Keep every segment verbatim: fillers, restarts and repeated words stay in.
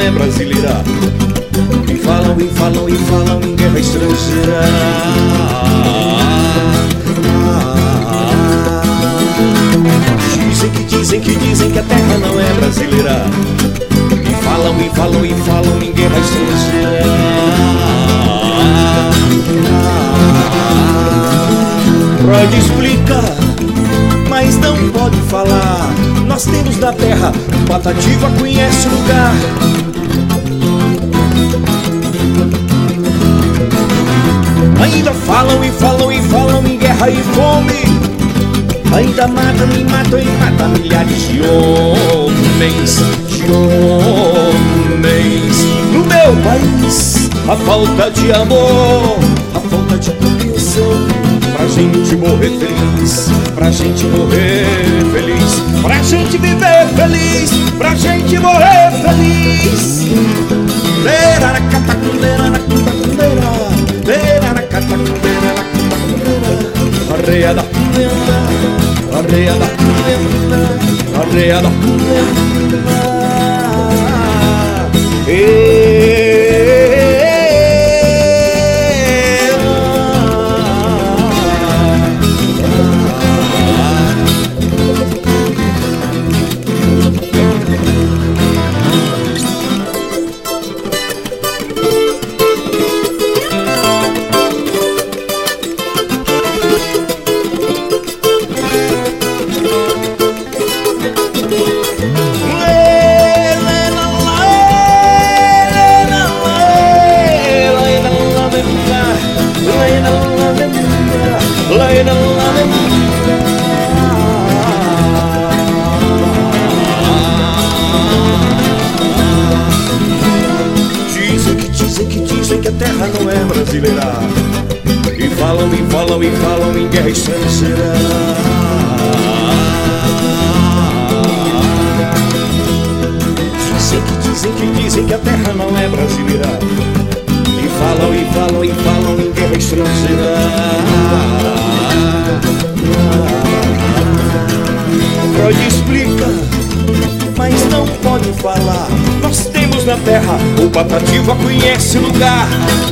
é brasileira. E falam, e falam, e falam em guerra estrangeira. Dizem que dizem que dizem que a terra não é brasileira. E falam, e falam, e falam em guerra estrangeira. Pode explicar, mas não pode falar. Nós temos na terra, Patativa conhece o lugar. Ainda falam e falam e falam em guerra e fome. Ainda matam e matam e matam milhares de homens, de homens. No meu país, a falta de amor, a falta de compreensão. Pra gente morrer feliz, pra gente morrer feliz, pra gente viver feliz, pra gente morrer feliz. Leira na catacundeira, na catacundeira, leira na catacundeira, na catacundeira. Arreia da cundeira, arreia da cundeira, arreia da cundeira. Dizem que dizem que dizem que a terra não é brasileira. E falam e falam e falam em guerra estrangeira. Dizem que dizem que dizem que a terra não é brasileira. E falam e falam e falam em guerra estrangeira. Freud explica, mas não pode falar. Nós temos na terra, o Patativa conhece o lugar.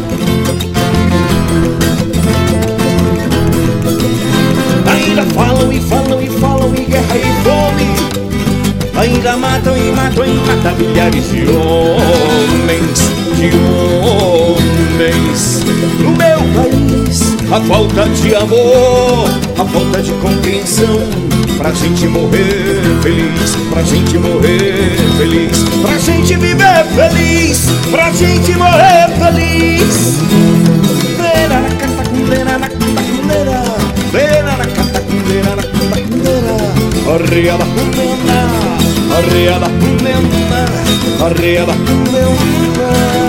Ainda falam e falam e falam em guerra e fome. Ainda matam e matam e matam milhares de homens, de homens. No meu país, a falta de amor, a falta de compreensão. Pra gente morrer feliz, pra gente morrer feliz, pra gente viver feliz, pra gente morrer feliz. Leira na catacundeira, na catacundeira, leira na catacundeira, na catacundeira. Arreia da cundeira, arreia da cundeira, arreia da cundeira.